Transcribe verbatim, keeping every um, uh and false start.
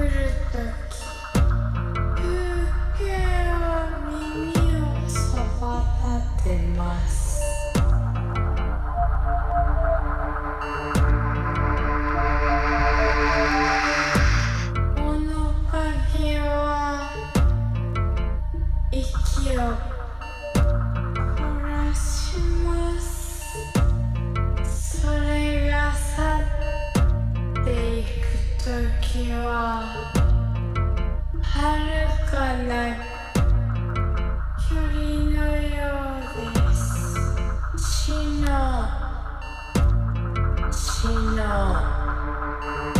るとき風景は耳をそば立てます。物陰は息を凝らします。それが去っていくときは遥かな距離のようです。死の死の